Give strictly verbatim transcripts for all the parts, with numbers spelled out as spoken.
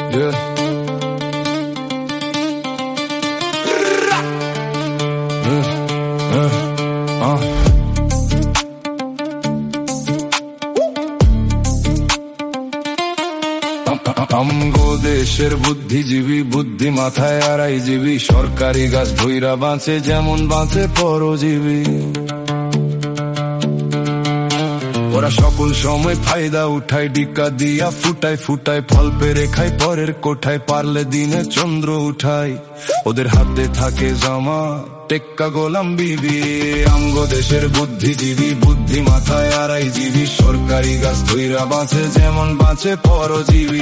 Yeah. Uh, uh, uh. আমগো দেশের বুদ্ধিজীবী বুদ্ধি মাথায় আড়াইজীবী সরকারি গাছ ধইরা বাঁচে যেমন বাঁচে পরজীবী। ওরা সকল সময় ফায়দা উঠায় ডিকা দিয়া ফুটায় ফুটায় ফল পেরে খায় পরের কোঠায় পারলে দিনে চন্দ্র উঠায় ওদের হাতে থাকে জামা টেক্কা গোলাম বিবি। আমগো দেশের বুদ্ধিজীবী বুদ্ধি মাথায় আড়াইজীবী সরকারি গাছ ধইরা বাঁচে যেমন বাঁচে পরজীবী।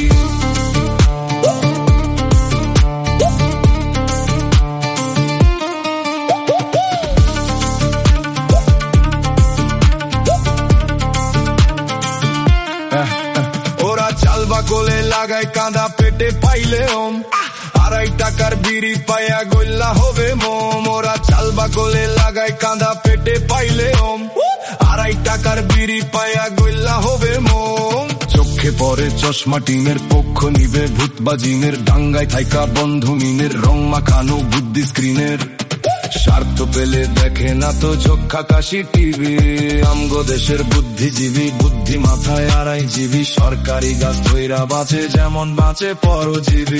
ওরা চাল বাকলে লাগায় কাঁদা পেটে পাইলে ওম আড়াই টাকার বিড়ি পায়া গল্লা হবে মোম। ওরা চাল বাকলে লাগায় কাঁদা পেটে পাইলে ওম আড়াই টাকার বিড়ি পায়া গল্লা হবে মোম। চোখে পরে চশমা টিমের পক্ষ নিবে ভূতবাজিনের ডাঙ্গায় থাইকা বন্ধু মিনের রং মাখানো বুদ্ধি স্ক্রিনের স্বার্থ পেলে দেখে না তো চোখা কাশি টিভি। আমগো দেশের বুদ্ধিজীবী বুদ্ধি মাথায় আড়াইজীবী সরকারি গাছ ধইরা বাঁচে যেমন বাঁচে পরজীবী।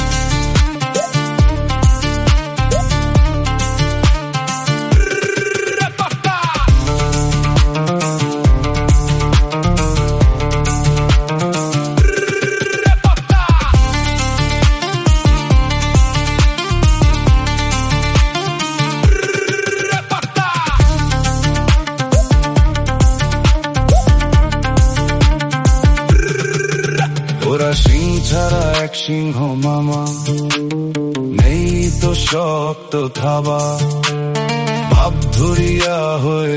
ওরা সিং ছাড়া এক সিংহ মামা নেই তো শক্ত থাবা ভাব ধরিয়া হয়ে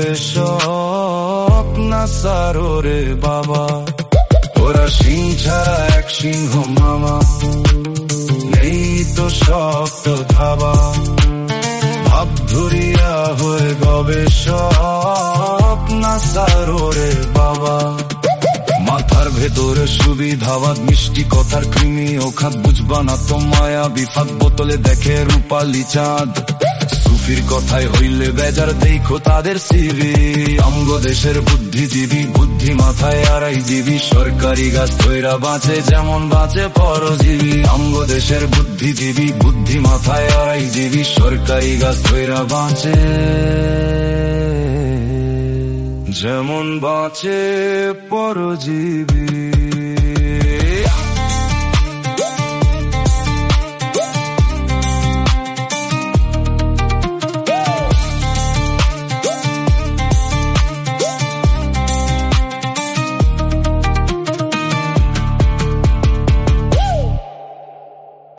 গবেষক না সারোরে বাবা। ওরা সিং ছাড়া এক সিংহ মামা নেই তো শক্ত থাবা ভাব ধরিয়া হয়ে গবেষক না সারোরে বাবা। মাথার ভেতরে সুবিধাবাদ মিষ্টি কথার কৃমি ওখাত বুঝবা না তো মায়া বিফাত বোতলে দেখে রূপালি চাঁদ সুফির কথায় হইলে বেজার দেখো তাদের সিভি। আমগো দেশের বুদ্ধিজীবী বুদ্ধি মাথায় আড়াইজীবী সরকারি গাছ ধইরা বাঁচে যেমন বাঁচে পরজীবী। আমগো দেশের বুদ্ধিজীবী বুদ্ধি মাথায় আড়াইজীবী সরকারি গাছ ধইরা বাঁচে যেমন বাঁচে পরজীবী।